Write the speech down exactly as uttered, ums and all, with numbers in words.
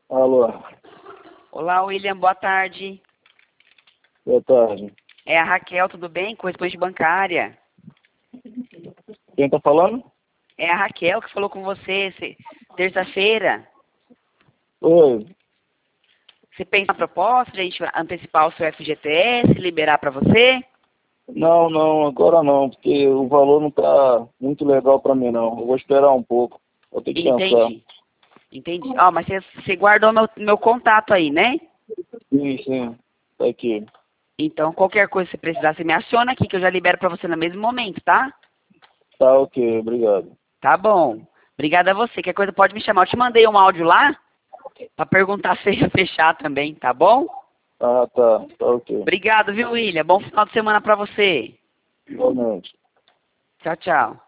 Alô, Olá, William, boa tarde. boa tarde. É a Raquel, tudo bem? Correspondente bancária. Quem tá falando? É a Raquel que falou com você se- terça-feira. Oi. Você pensa na proposta de a gente antecipar o seu F G T S, liberar para você? Não, não, agora não, porque o valor não tá muito legal pra mim, não. Eu vou esperar um pouco. Vou ter que pensar. Entendi. Entendi. Ó, mas você, você guardou meu, meu contato aí, né? Sim, sim. Tá aqui. Então, qualquer coisa que você precisar, você me aciona aqui, que eu já libero para você no mesmo momento, tá? Tá ok, obrigado. Tá bom. Obrigada a você. Qualquer coisa pode me chamar. Eu te mandei um áudio lá para perguntar se ia fechar também, tá bom? Ah, tá. Tá ok. Obrigado, viu, William? Bom final de semana para você. Igualmente. Tchau, tchau.